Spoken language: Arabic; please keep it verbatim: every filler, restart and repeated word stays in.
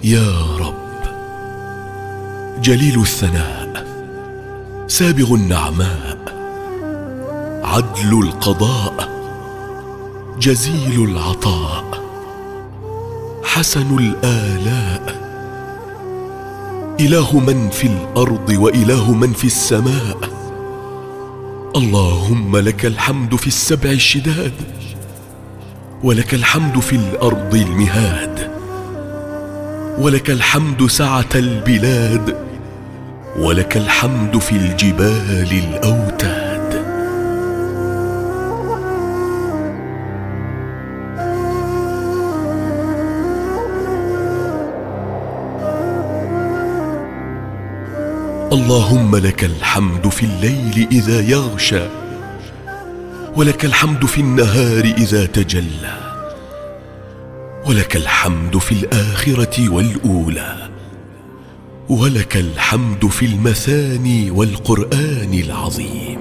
يا رب جليل الثناء، سابغ النعماء، عدل القضاء، جزيل العطاء، حسن الآلاء، إله من في الأرض وإله من في السماء. اللهم لك الحمد في السبع الشداد، ولك الحمد في الأرض المهاد، ولك الحمد سعة البلاد، ولك الحمد في الجبال الأوتاد. اللهم لك الحمد في الليل إذا يغشى، ولك الحمد في النهار إذا تجلى، ولك الحمد في الآخرة والأولى، ولك الحمد في المثاني والقرآن العظيم.